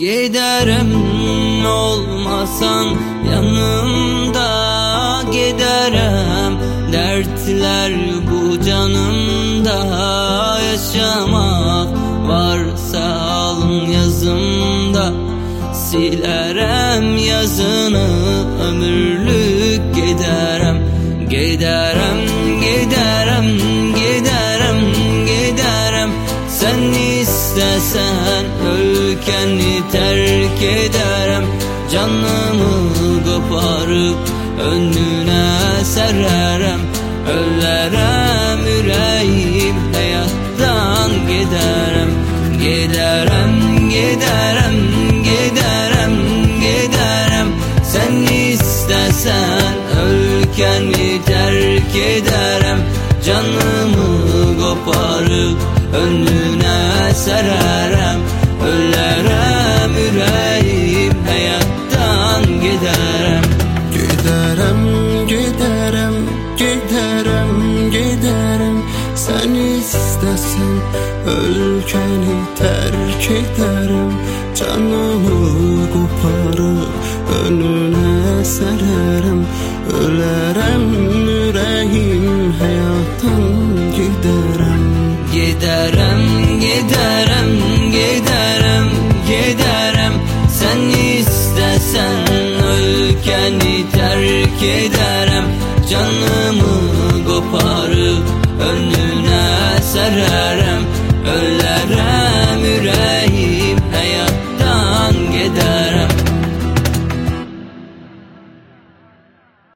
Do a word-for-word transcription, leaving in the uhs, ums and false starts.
Giderim olmasan yanımda, giderim dertler bu canımda. Yaşamak varsa alın yazımda, silerem yazını ömürlük. Giderim, giderim, giderim, giderim, giderim. Sen istesen ülkeni terk ederim. Canımı koparıp önüne sererem. Öllerem yüreğim hayattan. Giderim, giderim, giderim, giderim, giderim. Sen istesen ülkeni terk ederim. Canımı koparıp önüne sererem. Öllerem yüreğim hayattan. Giderim, giderim, giderim, giderim, giderim. Sen istesen ülkeni terk ederim. Canımı koparıp önüne sererim. Ölerim yüreğim hayattan. Giderim, giderim, giderim, giderim, giderim. Sen istesen ülkeni terk ederim. Canımı koparıp önüne sererem.